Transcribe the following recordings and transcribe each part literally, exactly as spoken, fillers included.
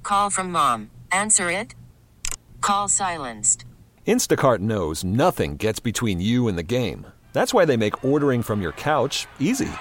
Call from mom. Answer it. Call silenced. Instacart knows nothing gets between you and the game. That's why they make ordering from your couch easy.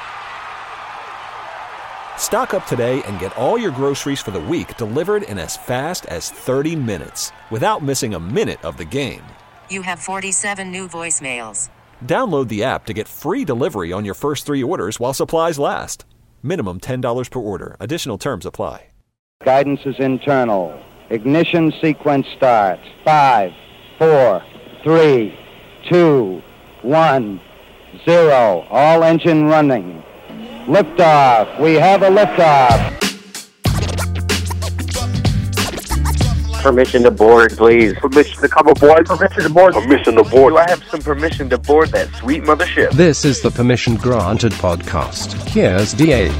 Stock up today and get all your groceries for the week delivered in as fast as thirty minutes without missing a minute of the game. You have forty-seven new voicemails. Download the app to get free delivery on your first three orders while supplies last. Minimum ten dollars per order. Additional terms apply. Guidance is internal. Ignition sequence starts. Five, four, three, two, one, zero. All engine running. Liftoff. We have a liftoff. Permission to board, please. Permission to come aboard. Permission to board. Permission to board. Do I have some permission to board that sweet mothership? This is the Permission Granted podcast. Here's D A.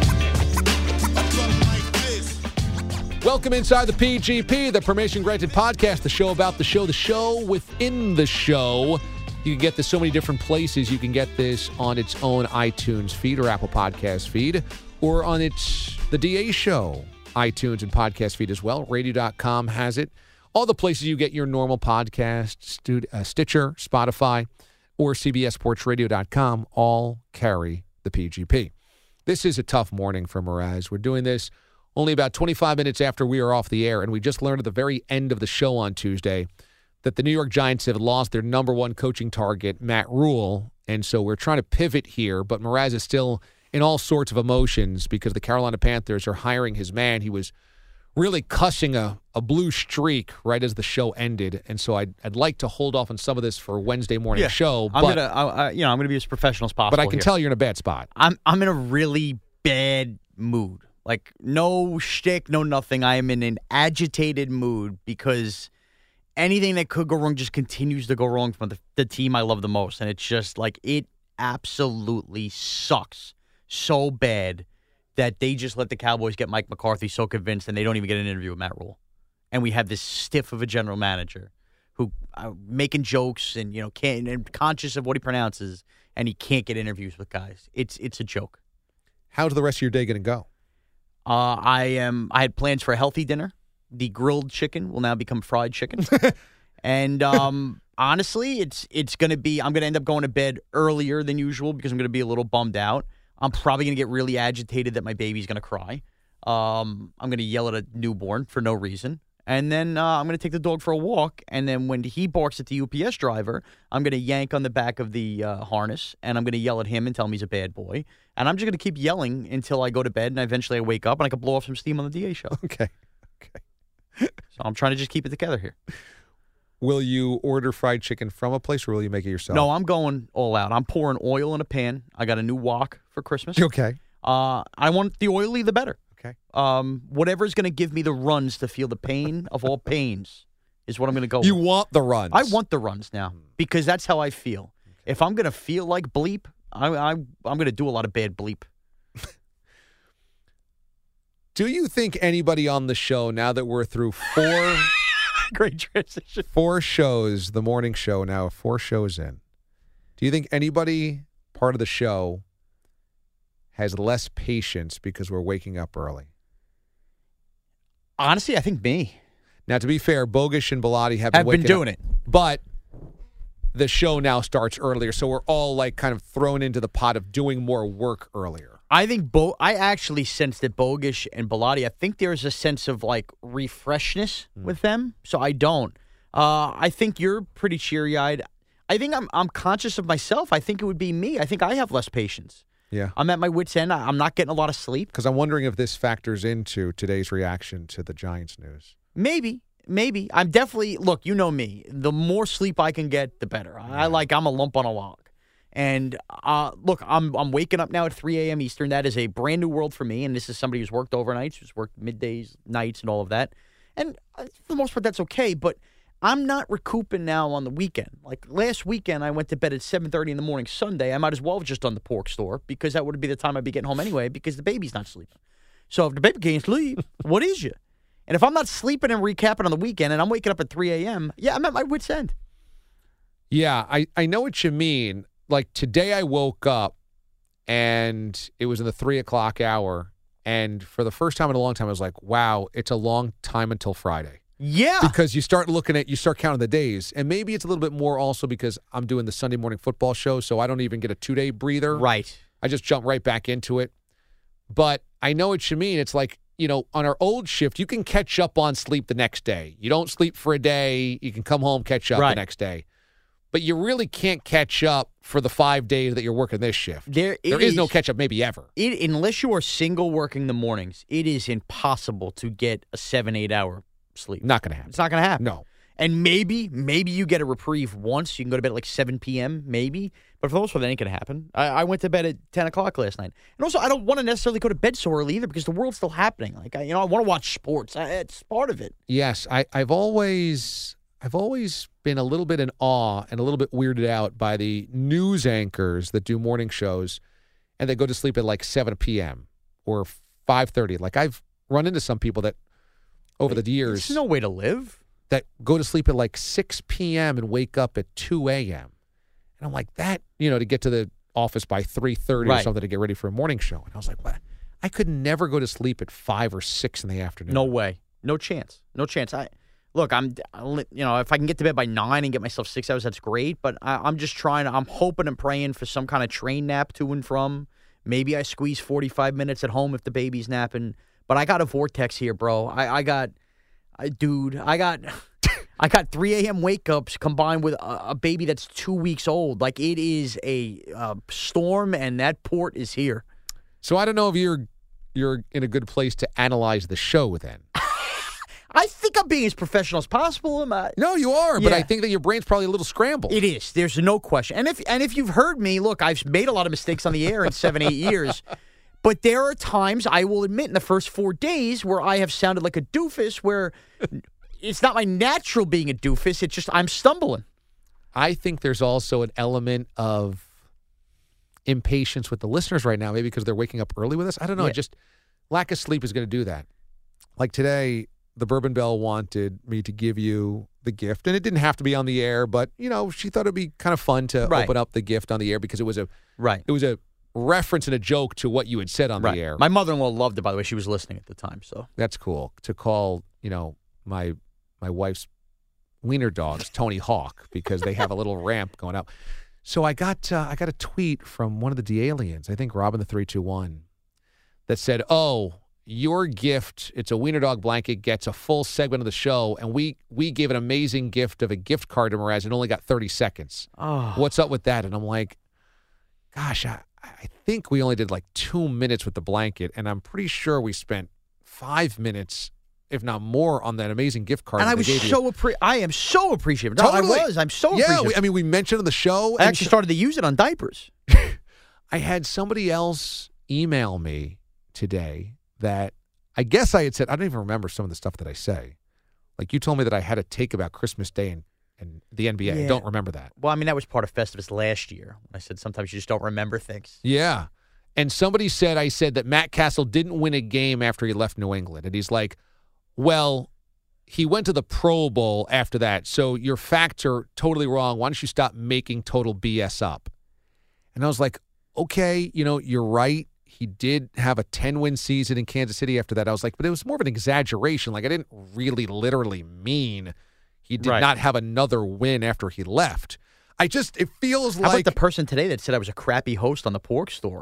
Welcome inside the P G P, the Permission Granted podcast, the show about the show, the show within the show. You can get this so many different places. You can get this on its own iTunes feed or Apple Podcast feed, or on its the D A Show iTunes and podcast feed as well. radio dot com has it. All the places you get your normal podcast, Stu- uh, Stitcher, Spotify, or C B S Sports Radio dot com all carry the P G P. This is a tough morning for Mraz. We're doing this only about twenty-five minutes after we are off the air, and we just learned at the very end of the show on Tuesday that the New York Giants have lost their number one coaching target, Matt Rule, and so we're trying to pivot here, but Mraz is still in all sorts of emotions because the Carolina Panthers are hiring his man. He was really cussing a, a blue streak right as the show ended, and so I'd, I'd like to hold off on some of this for Wednesday morning yeah, show. I'm but, gonna, I, I, you know, I'm gonna be as professional as possible. But I can here. tell you're in a bad spot. I'm, I'm in a really bad mood. Like no shtick, no nothing. I am in an agitated mood because anything that could go wrong just continues to go wrong from the, the team I love the most, and it's just like it absolutely sucks so bad that they just let the Cowboys get Mike McCarthy so convinced and they don't even get an interview with Matt Rule. And we have this stiff of a general manager who uh, making jokes and, you know, can't and conscious of what he pronounces, and he can't get interviews with guys. It's it's a joke. How's the rest of your day going to go? Uh, I am. I had plans for a healthy dinner. The grilled chicken will now become fried chicken. and um, honestly, it's it's going to be, I'm going to end up going to bed earlier than usual because I'm going to be a little bummed out. I'm probably going to get really agitated that my baby's going to cry. Um, I'm going to yell at a newborn for no reason. And then uh, I'm going to take the dog for a walk. And then when he barks at the U P S driver, I'm going to yank on the back of the uh, harness. And I'm going to yell at him and tell him he's a bad boy. And I'm just going to keep yelling until I go to bed. And eventually I wake up and I can blow off some steam on the D A show. Okay. Okay. So I'm trying to just keep it together here. Will you order fried chicken from a place, or will you make it yourself? No, I'm going all out. I'm pouring oil in a pan. I got a new wok for Christmas. Okay. Uh, I want the oily, the better. Okay. Um, whatever's going to give me the runs to feel the pain of all pains is what I'm going to go You with. want the runs. I want the runs now because that's how I feel. Okay. If I'm going to feel like bleep, I, I, I'm going to do a lot of bad bleep. Do you think anybody on the show, now that we're through four great transition, four shows, the morning show now, four shows in, do you think anybody part of the show has less patience because we're waking up early? Honestly, I think me. Now, to be fair, Bogusch and Bilotti have been, have been doing up, it. But the show now starts earlier, so we're all like kind of thrown into the pot of doing more work earlier. I think Bo. I actually sense that Bogusch and Bilotti, I think there's a sense of like refreshness mm. with them. So I don't. Uh, I think you're pretty cheery-eyed. I think I'm I'm conscious of myself. I think it would be me. I think I have less patience. Yeah. I'm at my wit's end. I'm not getting a lot of sleep. Because I'm wondering if this factors into today's reaction to the Giants news. Maybe. Maybe. I'm definitely, look, you know me. The more sleep I can get, the better. Yeah. I like, I'm a lump on a log. And uh, look, I'm I'm waking up now at three a.m. Eastern. That is a brand new world for me. And this is somebody who's worked overnights, who's worked middays, nights, and all of that. And uh, for the most part, that's okay. But I'm not recouping now on the weekend. Like last weekend, I went to bed at seven thirty in the morning Sunday. I might as well have just done the pork store because that would be the time I'd be getting home anyway because the baby's not sleeping. So if the baby can't sleep, what is you? And if I'm not sleeping and recapping on the weekend and I'm waking up at three a.m., yeah, I'm at my wit's end. Yeah, I, I know what you mean. Like today I woke up and it was in the three o'clock hour And for the first time in a long time, I was like, wow, it's a long time until Friday. Yeah. Because you start looking at, you start counting the days. And maybe it's a little bit more also because I'm doing the Sunday morning football show, so I don't even get a two-day breather. Right. I just jump right back into it. But I know what you mean. It's like, you know, on our old shift, you can catch up on sleep the next day. You don't sleep for a day. You can come home, catch up right. the next day. But you really can't catch up for the five days that you're working this shift. There, there is, is no catch up maybe ever. It, unless you are single working the mornings, it is impossible to get a seven, eight hour sleep. Not going to happen. It's not going to happen. No. And maybe, maybe you get a reprieve once. You can go to bed at like seven p.m., maybe. But for the most part, that ain't going to happen. I, I went to bed at ten o'clock last night. And also, I don't want to necessarily go to bed so early either because the world's still happening. Like, I, you know, I want to watch sports. I, it's part of it. Yes. I, I've always... I've always been a little bit in awe and a little bit weirded out by the news anchors that do morning shows and they go to sleep at like seven p.m. or five thirty. Like I've run into some people that over the years. There's no way to live. That go to sleep at like six p.m. and wake up at two a.m. And I'm like, that, you know, to get to the office by three thirty right. or something to get ready for a morning show. And I was like, what? I could never go to sleep at five or six in the afternoon. No way. No chance. No chance. I... Look, I'm, you know, if I can get to bed by nine and get myself six hours, that's great. But I, I'm just trying to, I'm hoping and praying for some kind of train nap to and from. Maybe I squeeze forty-five minutes at home if the baby's napping. But I got a vortex here, bro. I, I got, I, dude, I got, I got three a.m. wake ups combined with a, a baby that's two weeks old. Like it is a uh, storm, and that port is here. So I don't know if you're you're in a good place to analyze the show then. I think I'm being as professional as possible. Am I? No, you are, but Yeah. I think that your brain's probably a little scrambled. It is. There's no question. And if and if you've heard me, look, I've made a lot of mistakes on the air in seven, eight years. But there are times, I will admit, in the first four days where I have sounded like a doofus, where it's not my natural being a doofus. It's just I'm stumbling. I think there's also an element of impatience with the listeners right now, maybe because they're waking up early with us. I don't know. Yeah. Just lack of sleep is going to do that. Like today, the Bourbon Bell wanted me to give you the gift, and it didn't have to be on the air, but you know, she thought it'd be kind of fun to Right. open up the gift on the air because it was a Right. it was a reference and a joke to what you had said on Right. the air. My mother-in-law loved it, by the way. She was listening at the time. So That's cool to call, you know, my my wife's wiener dogs Tony Hawk because they have a little ramp going up. So I got uh, I got a tweet from one of the D-aliens, I think Robin the three two one, that said, "Oh, your gift, it's a wiener dog blanket, gets a full segment of the show, and we we gave an amazing gift of a gift card to Mraz and only got thirty seconds. oh. What's up with that?" And I'm like, gosh, I, I think we only did like two minutes with the blanket, and I'm pretty sure we spent five minutes, if not more, on that amazing gift card. And that I they was gave you. so appre- I am so appreciative. No, Totally. I was. I'm so Yeah, appreciative. we, I mean, we mentioned on the show. I and actually so- started to use it on diapers. I had somebody else email me today that I guess I had said, I don't even remember some of the stuff that I say. Like you told me that I had a take about Christmas Day and, and the N B A. I Yeah. don't remember that. Well, I mean, that was part of Festivus last year. When I said sometimes you just don't remember things. Yeah. And somebody said, I said that Matt Castle didn't win a game after he left New England. And he's like, well, he went to the Pro Bowl after that. So your facts are totally wrong. Why don't you stop making total B S up? And I was like, okay, you know, you're right. He did have a ten-win season in Kansas City after that. I was like, but it was more of an exaggeration. Like, I didn't really literally mean he did Right. not have another win after he left. I just, it feels How like, about the person today that said I was a crappy host on the pork store?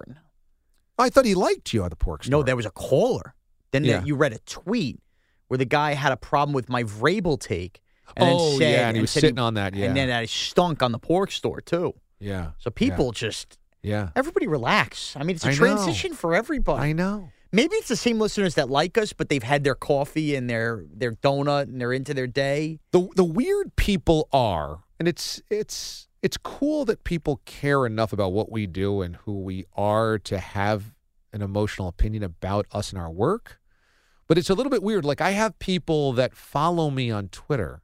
I thought he liked you at the pork store. No, there was a caller. Then Yeah. you read a tweet where the guy had a problem with my Vrabel take. And Oh, then said, yeah, and he was said sitting on that, yeah. And then I stunk on the pork store, too. Yeah. So people just, Yeah. everybody relax. I mean, it's a I know. transition for everybody. I know. Maybe it's the same listeners that like us, but they've had their coffee and their, their donut and they're into their day. The the weird people are, and it's it's it's cool that people care enough about what we do and who we are to have an emotional opinion about us and our work. But it's a little bit weird. Like, I have people that follow me on Twitter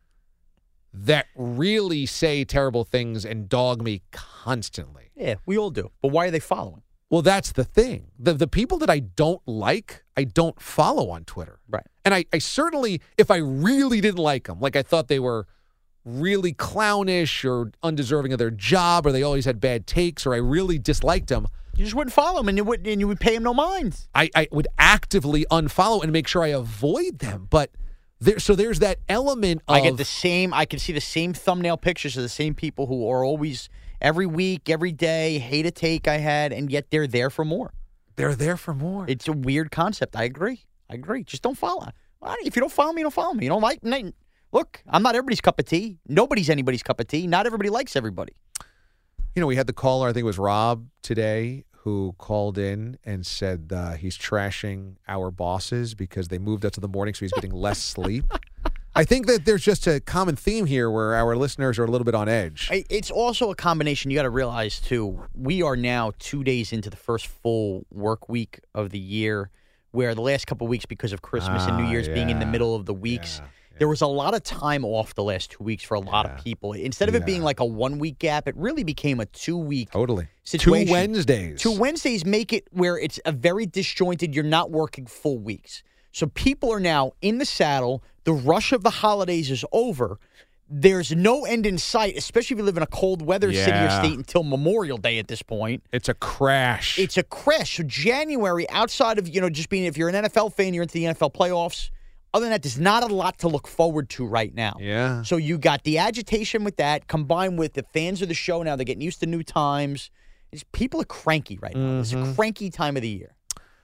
that really say terrible things and dog me constantly. Yeah, we all do. But why are they following? Well, that's the thing. The the people that I don't like, I don't follow on Twitter. Right. And I, I certainly, if I really didn't like them, like I thought they were really clownish or undeserving of their job or they always had bad takes or I really disliked them, You just wouldn't follow him, and you would and you would pay him no mind. I, I would actively unfollow and make sure I avoid them. But there, so there's that element of I get the same. I can see the same thumbnail pictures of the same people who are always every week, every day, hate a take I had, and yet they're there for more. they're there for more. It's a weird concept. I agree. I agree. Just don't follow. If you don't follow me, you don't follow me. You don't like me. Look, I'm not everybody's cup of tea. Nobody's anybody's cup of tea. Not everybody likes everybody. You know, we had the caller, I think it was Rob today, who called in and said uh, he's trashing our bosses because they moved up to the morning, so he's getting less sleep. I think that there's just a common theme here where our listeners are a little bit on edge. It's also a combination. You got to realize, too, we are now two days into the first full work week of the year, where the last couple of weeks, because of Christmas Ah, and New Year's being in the yeah. middle of the weeks, Yeah, yeah. there was a lot of time off the last two weeks for a lot Yeah. of people. Instead of it being Yeah. like a one-week gap, it really became a two-week Totally. situation. Two Wednesdays. Two Wednesdays make it where it's a very disjointed, you're not working full weeks. So people are now in the saddle. The rush of the holidays is over. There's no end in sight, especially if you live in a cold weather city or Yeah. state until Memorial Day at this point. It's a crash. It's a crash. So January, outside of, you know, just being, if you're an N F L fan, you're into the N F L playoffs. Other than that, there's not a lot to look forward to right now. yeah. So you got the agitation with that, combined with the fans of the show now. They're getting used to new times. It's, people are cranky right now. It's Mm-hmm. a cranky time of the year.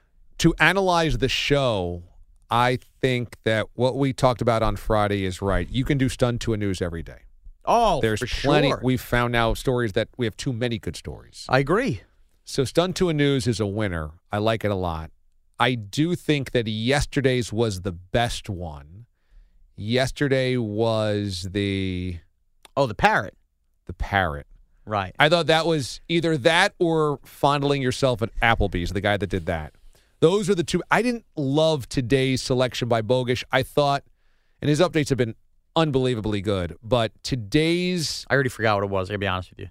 To analyze the show, I think that what we talked about on Friday is right. You can do Stun to a News every day. Oh, There's for plenty. sure. We've found now stories that we have too many good stories. I agree. So Stun to a News is a winner. I like it a lot. I do think that yesterday's was the best one. Yesterday was the Oh, the parrot. the parrot. Right. I thought that was either that or fondling yourself at Applebee's, the guy that did that. Those are the two. I didn't love today's selection by Bogish. I thought, and his updates have been unbelievably good, but today's, I already forgot what it was. I gotta be honest with you.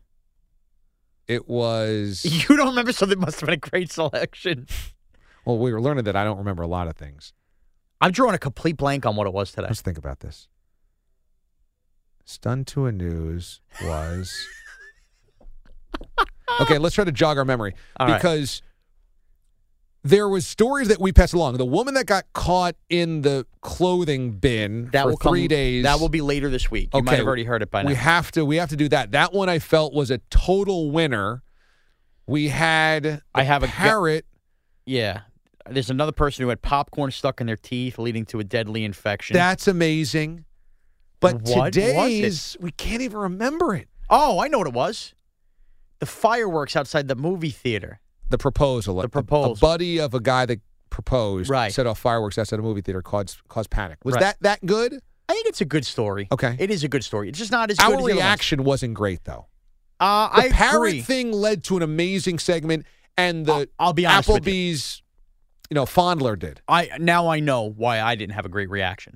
it was, You don't remember, so that must have been a great selection. well, we were learning that I don't remember a lot of things. I'm drawing a complete blank on what it was today. Let's think about this. Stun to a News was, okay, let's try to jog our memory All right. because there was stories that we passed along. The woman that got caught in the clothing bin That for will come, three days. That will be later this week. You might have already heard it by now. We have to. We have to do that. That one I felt was a total winner. We had. The I have a gu- parrot. Yeah. There's another person who had popcorn stuck in their teeth, leading to a deadly infection. That's amazing. But What was it? today's, we can't even remember it. Oh, I know what it was. The fireworks outside the movie theater. The proposal. The A- proposal. A buddy of a guy that proposed Right. set off fireworks outside a movie theater caused caused panic. Was Right. that that good? I think it's a good story. Okay. It is a good story. It's just not as good Our as the other ones. reaction wasn't great though. Uh, The I parrot agree. thing led to an amazing segment, and the I'll- I'll be honest with you. Applebee's, you know, fondler did. I now I know why I didn't have a great reaction.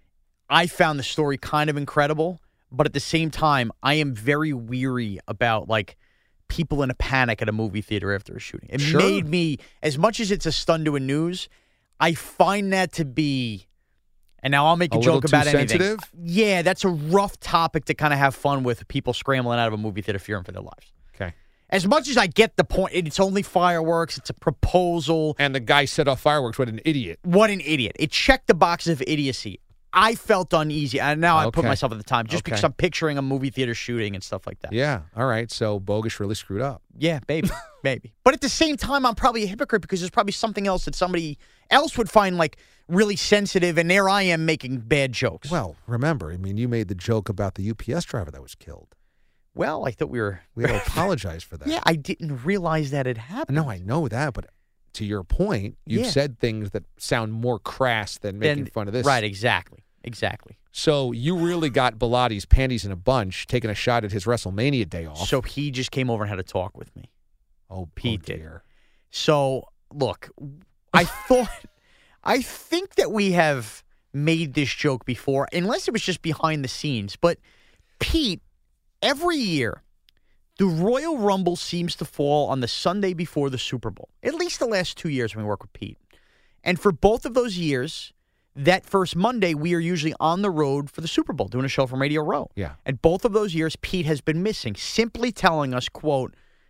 I found the story kind of incredible, but at the same time, I am very weary about like people in a panic at a movie theater after a shooting. It Sure. made me, as much as it's a stun to a news, I find that to be, and now I'll make a, A joke little too about anything. sensitive? Yeah, that's a rough topic to kind of have fun with, people scrambling out of a movie theater fearing for their lives. Okay. As much as I get the point, it's only fireworks, it's a proposal. And the guy set off fireworks. What an idiot. What an idiot. It checked the boxes of idiocy. I felt uneasy, and now I put Okay. myself at the time just because Okay. I'm picturing a movie theater shooting and stuff like that. Yeah. All right. So Bogish really screwed up. Yeah, maybe, maybe. But at the same time, I'm probably a hypocrite because there's probably something else that somebody else would find like really sensitive, and there I am making bad jokes. Well, remember, I mean, you made the joke about the U P S driver that was killed. Well, I thought we were. We had to apologize for that. Yeah, I didn't realize that it happened. No, I know that, but to your point, you've Yeah. said things that sound more crass than making Then- fun of this. Right, exactly, exactly. So you really got Bilatti's panties in a bunch, taking a shot at his WrestleMania day off. So he just came over and had a talk with me. oh, Pete oh did. dear. So, look, I thought, I think that we have made this joke before, unless it was just behind the scenes. But Pete, every year, the Royal Rumble seems to fall on the Sunday before the Super Bowl, at least the last two years when we work with Pete. And for both of those years, that first Monday, we are usually on the road for the Super Bowl, doing a show from Radio Row. Yeah. And both of those years, Pete has been missing, simply telling us, quote,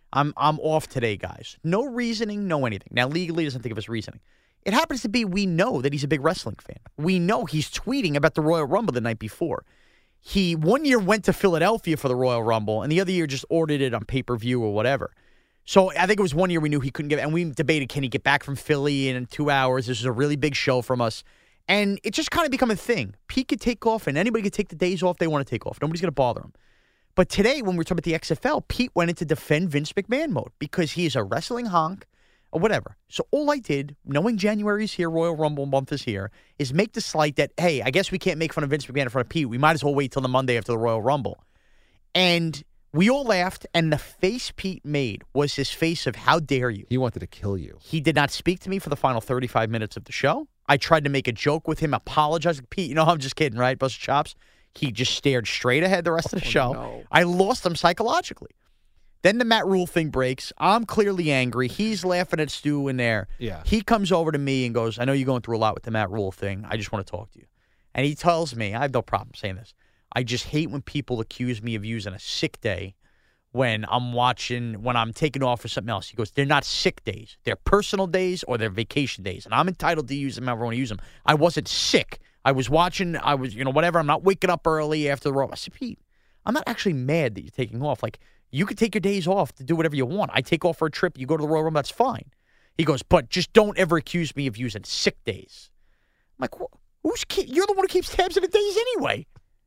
I'm I'm off today, guys. No reasoning, no anything. Now, legally, doesn't think of his reasoning. It happens to be we know that he's a big wrestling fan. We know he's tweeting about the Royal Rumble the night before. He one year went to Philadelphia for the Royal Rumble, and the other year just ordered it on pay-per-view or whatever. So I think it was one year we knew he couldn't get, and we debated, can he get back from Philly in two hours? This is a really big show from us. And it just kind of become a thing. Pete could take off, and anybody could take the days off they want to take off. Nobody's going to bother him. But today, when we were talking about the X F L, Pete went into defend Vince McMahon mode because he is a wrestling honk or whatever. So all I did, knowing January's here, Royal Rumble month is here, is make the slight that, hey, I guess we can't make fun of Vince McMahon in front of Pete. We might as well wait till the Monday after the Royal Rumble. And we all laughed, and the face Pete made was his face of, how dare you? He wanted to kill you. He did not speak to me for the final thirty-five minutes of the show. I tried to make a joke with him, apologize. Pete, you know, I'm just kidding, right? Bust chops. He just stared straight ahead the rest of the Oh, show. no. I lost him psychologically. Then the Matt Rule thing breaks. I'm clearly angry. He's laughing at Stu in there. Yeah. He comes over to me and goes, I know you're going through a lot with the Matt Rule thing. I just want to talk to you. And he tells me, I have no problem saying this, I just hate when people accuse me of using a sick day when I'm watching, when I'm taking off for something else. He goes, they're not sick days. They're personal days or they're vacation days. And I'm entitled to use them however I want to use them. I wasn't sick. I was watching, I was, you know, whatever. I'm not waking up early after the road. I said, Pete, I'm not actually mad that you're taking off. Like, you could take your days off to do whatever you want. I take off for a trip. You go to the Royal Rumble, that's fine. He goes, but just don't ever accuse me of using sick days. I'm like, who's keep, you're the one who keeps tabs on the days anyway.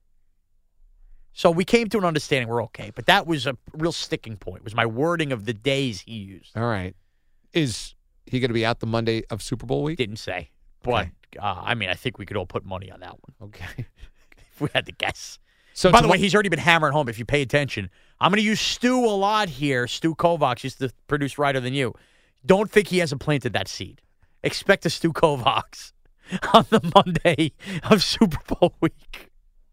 So we came to an understanding. We're okay. But that was a real sticking point, was my wording of the days he used. All right. Is he going to be out the Monday of Super Bowl week? Didn't say. But, uh, I mean, I think we could all put money on that one. Okay. If we had to guess. So By the tomo- way, he's already been hammering home. If you pay attention, I'm going to use Stu a lot here. Stu Kovacs, he's the producer writer than you. Don't think he hasn't planted that seed. Expect a Stu Kovacs on the Monday of Super Bowl week.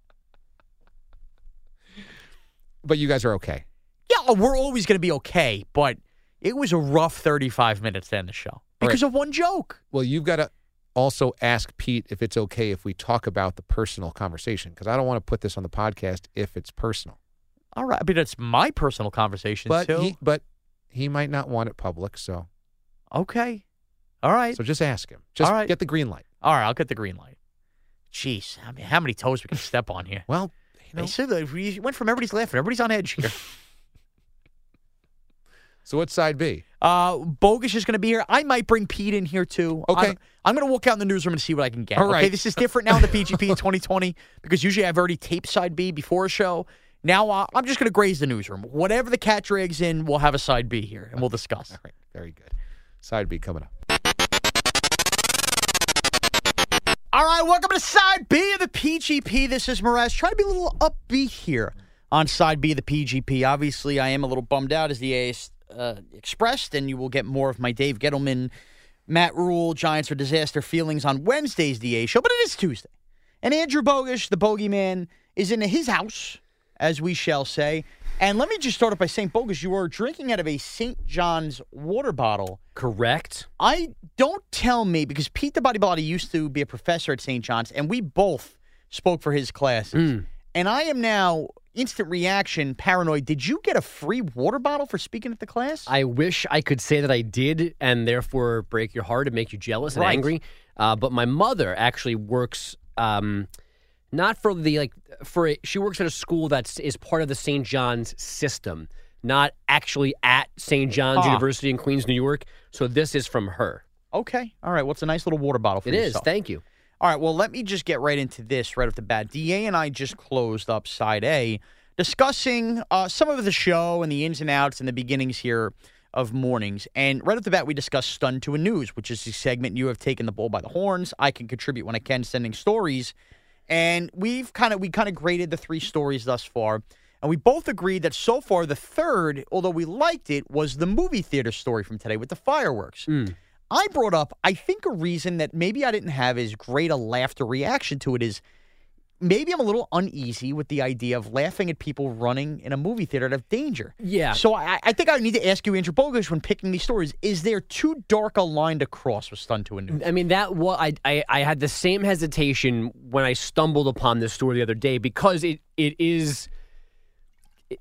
But you guys are okay. Yeah, we're always going to be okay, but it was a rough thirty-five minutes to end the show because right. of one joke. Well, you've got to also ask Pete if it's okay if we talk about the personal conversation, because I don't want to put this on the podcast if it's personal. All right, but it's my personal conversation But too. he, but he might not want it public, so Okay. All right. so just ask him. Just All right. get the green light. All right, I'll get the green light. Jeez, I mean, how many toes we can step on here? Well, you know, They said that we went from everybody's laughing, everybody's on edge here. so what's side B? Uh, Bogus is going to be here. I might bring Pete in here too. Okay. I'm, I'm going to walk out in the newsroom and see what I can get. All right. Okay, this is different now in the P G P in twenty twenty because usually I've already taped side B before a show. Now uh, I'm just going to graze the newsroom. Whatever the cat drags in, we'll have a side B here and we'll discuss. All right, very good. Side B coming up. All right, welcome to Side B of the P G P. This is Mraz. Trying to be a little upbeat here on Side B of the P G P. Obviously, I am a little bummed out, as the A S uh, expressed, and you will get more of my Dave Gettleman, Matt Rule, Giants or Disaster feelings on Wednesday's D A show, but it is Tuesday. And Andrew Bogusch, the bogeyman, is in his house, as we shall say. And let me just start off by saying, Bogusch, you are drinking out of a Saint John's water bottle. Correct. I don't tell me, because Pete the Body Body used to be a professor at Saint John's, and we both spoke for his classes. Mm. And I am now instant reaction paranoid. Did you get a free water bottle for speaking at the class? I wish I could say that I did and therefore break your heart and make you jealous and Right. angry. Uh, but my mother actually works um, not for the, like, for a, she works at a school that is part of the Saint John's system, not actually at Saint John's Ah. University in Queens, New York. So this is from her. Okay. All right. Well, it's a nice little water bottle for It is. yourself. Thank you. All right, well, let me just get right into this right off the bat. D A and I just closed up Side A, discussing uh, some of the show and the ins and outs and the beginnings here of mornings. And right off the bat, we discussed Stunned to a News, which is the segment you have taken the bull by the horns. I can contribute when I can, sending stories. And we've kind of we kind of graded the three stories thus far. And we both agreed that so far the third, although we liked it, was the movie theater story from today with the fireworks. Mm. I brought up, I think a reason that maybe I didn't have as great a laughter reaction to it is maybe I'm a little uneasy with the idea of laughing at people running in a movie theater out of danger. Yeah. So I, I think I need to ask you, Andrew Bogusch, when picking these stories, is there too dark a line to cross with Stunned to a News? I mean, that wa- I, I I had the same hesitation when I stumbled upon this story the other day because it it is. It,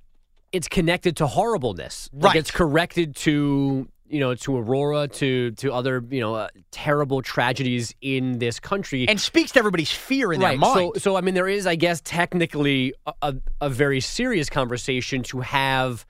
it's connected to horribleness. Right. Like it's connected to, you know, to Aurora, to to other, you know, uh, terrible tragedies in this country. And speaks to everybody's fear in right. their mind. So, so, I mean, there is, I guess, technically a, a, a very serious conversation to have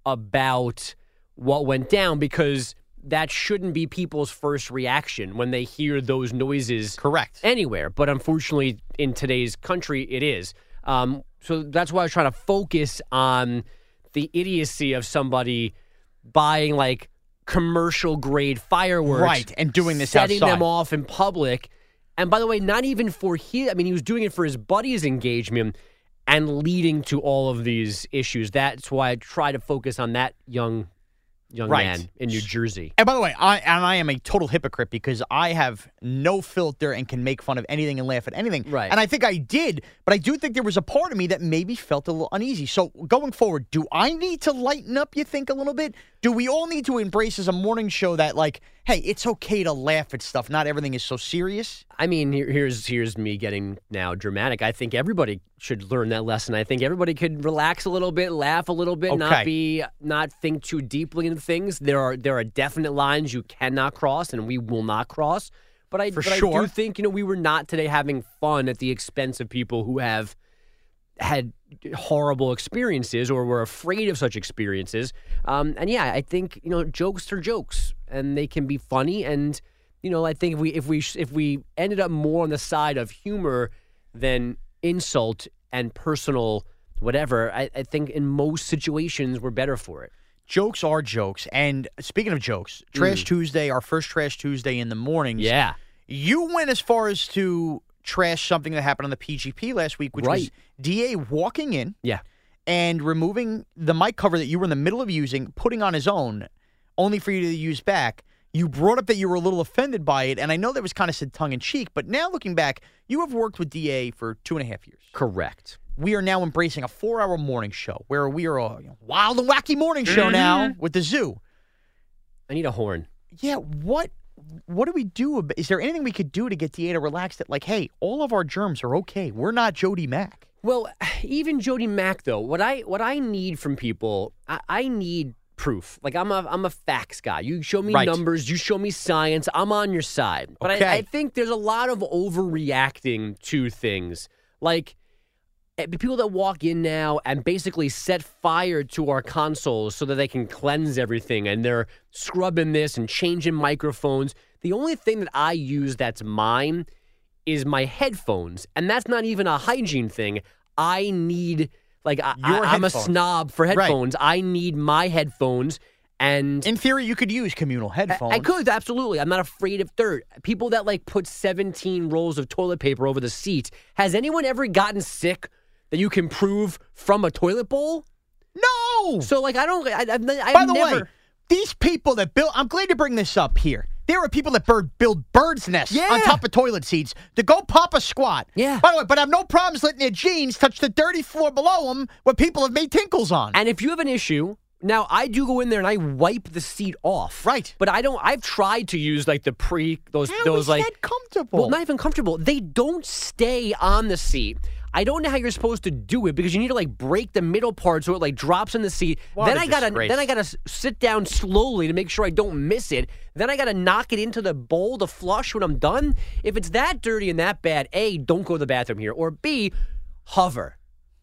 about what went down, because that shouldn't be people's first reaction when they hear those noises. Correct. Anywhere. But unfortunately, in today's country, it is. Um, so that's why I was trying to focus on the idiocy of somebody buying, like, commercial grade fireworks, right, and doing this setting outside. them off in public. And by the way, not even for his, I mean, he was doing it for his buddy's engagement and leading to all of these issues. That's why I try to focus on that young young Right. man in New Jersey. And by the way, I and I am a total hypocrite because I have no filter and can make fun of anything and laugh at anything. Right. And I think I did, but I do think there was a part of me that maybe felt a little uneasy. So going forward, do I need to lighten up, you think, a little bit? Do we all need to embrace as a morning show that, like, hey, it's okay to laugh at stuff. Not everything is so serious? I mean, here, here's here's me getting now dramatic. I think everybody should learn that lesson. I think everybody could relax a little bit, laugh a little bit, Okay. not be not think too deeply into things. There are there are definite lines you cannot cross, and we will not cross. But I, For but I sure. do think, you know, we were not today having fun at the expense of people who have had horrible experiences or were afraid of such experiences. Um, and yeah, I think, you know, jokes are jokes, and they can be funny. And you know, I think if we if we if we ended up more on the side of humor than insult and personal whatever, I, I think in most situations we're better for it. Jokes are jokes. And speaking of jokes, Trash Tuesday, our first Trash Tuesday in the mornings. Yeah. You went as far as to trash something that happened on the P G P last week, which was Right. D A walking in Yeah. and removing the mic cover that you were in the middle of using, putting on his own, only for you to use back. You brought up that you were a little offended by it, and I know that was kind of said tongue-in-cheek, but now looking back, you have worked with D A for two and a half years. Correct. We are now embracing a four-hour morning show where we are a you know, wild and wacky morning show now with the zoo. I need a horn. Yeah, what what do we do? ab- Is there anything we could do to get D A to relax that, like, hey, all of our germs are okay. We're not Jody Mack. Well, even Jody Mack, though, what I what I need from people, I, I need proof. Like I'm a I'm a facts guy. You show me Right. numbers, you show me science. I'm on your side. But Okay. I, I think there's a lot of overreacting to things. Like eh, people that walk in now and basically set fire to our consoles so that they can cleanse everything, and they're scrubbing this and changing microphones. The only thing that I use that's mine is my headphones, and that's not even a hygiene thing. I need, like, I, Your I, I'm a headphones. snob for Right. headphones. I need my headphones, and In theory, you could use communal headphones. I could, absolutely. I'm not afraid of dirt. People that, like, put seventeen rolls of toilet paper over the seat. Has anyone ever gotten sick that you can prove from a toilet bowl? No! So, like, I don't, I, I've, I've By the never. way, these people that build, I'm glad to bring this up here. There are people that bird, build birds' nests Yeah. on top of toilet seats to go pop a squat. Yeah. By the way, but I have no problems letting their jeans touch the dirty floor below them where people have made tinkles on. And if you have an issue, now I do go in there and I wipe the seat off. Right. But I don't, I've tried to use, like, the pre, those, How those is like. that comfortable? Well, not even comfortable. They don't stay on the seat. I don't know how you're supposed to do it because you need to, like, break the middle part so it, like, drops in the seat. What then a I gotta disgrace. then I gotta s- sit down slowly to make sure I don't miss it. Then I gotta knock it into the bowl to flush when I'm done. If it's that dirty and that bad, A, don't go to the bathroom here, or B, hover.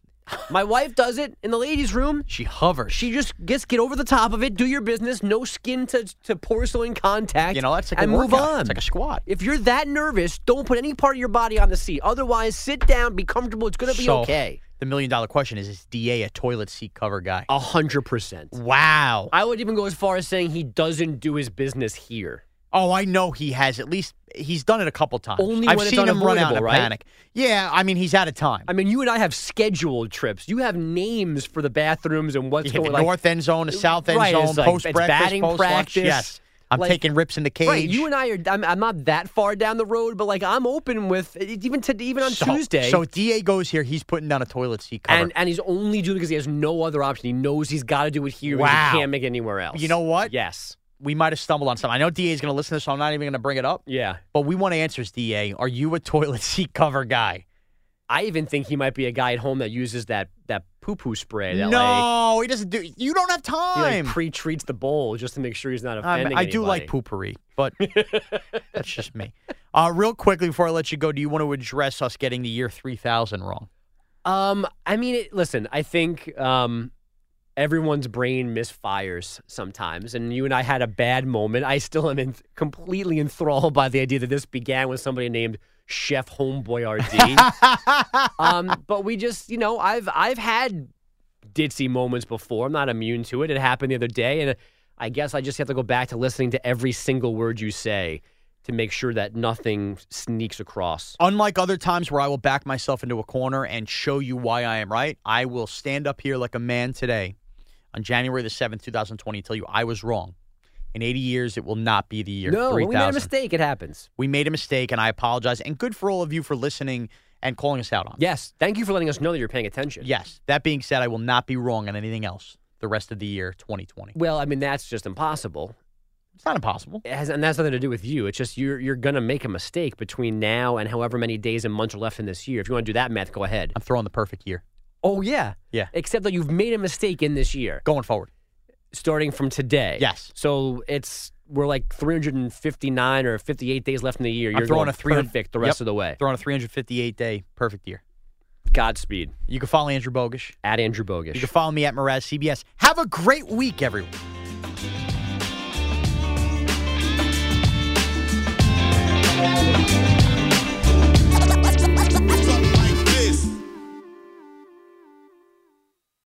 My wife does it in the ladies' room. She hovers. She just gets get over the top of it, do your business, no skin to, to porcelain contact, You know, that's like and a move workout. on. It's like a squat. If you're that nervous, don't put any part of your body on the seat. Otherwise, sit down, be comfortable. It's going to be So, okay. The million dollar question is, is D A a toilet seat cover guy? A hundred percent. Wow. I would even go as far as saying he doesn't do his business here. Oh, I know he has. At least he's done it a couple times. Only I've when it's seen him run out in a unavoidable, right? panic. Yeah, I mean, he's out of time. I mean, you and I have scheduled trips. You have names for the bathrooms and what's You hit going the on. north end zone, the south end Right, zone, it's like- post it's breakfast, batting post lunch. practice. Yes, I'm Like- taking rips in the cage. Right, you and I are. I'm, I'm not that far down the road, but like I'm open with even to even on so, Tuesday. So D A goes here. He's putting down a toilet seat cover. and and he's only doing it because he has no other option. He knows he's got to do it here because Wow. he can't make it anywhere else. You know what? Yes. we might have stumbled on something. I know D A is going to listen to this, so I'm not even going to bring it up. Yeah. But we want answers, D A. Are you a toilet seat cover guy? I even think he might be a guy at home that uses that that poo-poo spray. That no, like, he doesn't do. You don't have he like time. pre-treats the bowl just to make sure he's not I, offending I do anybody. like poopery, but that's just me. Uh, real quickly before I let you go, do you want to address us getting the year three thousand wrong? Um, I mean, it, listen, I think um, everyone's brain misfires sometimes, and you and I had a bad moment. I still am in, completely enthralled by the idea that this began with somebody named Chef Homeboy R D. um, but we just, you know, I've I've had ditzy moments before. I'm not immune to it. It happened the other day, and I guess I just have to go back to listening to every single word you say to make sure that nothing sneaks across. Unlike other times where I will back myself into a corner and show you why I am right, I will stand up here like a man today on January the seventh, twenty twenty, and tell you I was wrong. In eighty years, it will not be the year No, three when thousand. we made a mistake. It happens. We made a mistake, and I apologize. And good for all of you for listening and calling us out on it. Yes. Thank you for letting us know that you're paying attention. Yes. That being said, I will not be wrong on anything else the rest of the year twenty twenty. Well, I mean, that's just impossible. It's not impossible. It has, and that's nothing to do with you. It's just you're you're going to make a mistake between now and however many days and months are left in this year. If you want to do that math, go ahead. I'm throwing the perfect year. Oh, yeah. Yeah. Except that you've made a mistake in this year. Going forward. Starting from today. Yes. So it's we're like three hundred fifty-nine or fifty-eight days left in the year. You're I'm throwing going a three hundred perfect the rest yep. of the way. Throwing a three hundred fifty-eight day perfect year. Godspeed. You can follow Andrew Bogish. At Andrew Bogish. You can follow me at Mraz C B S. Have a great week, everyone.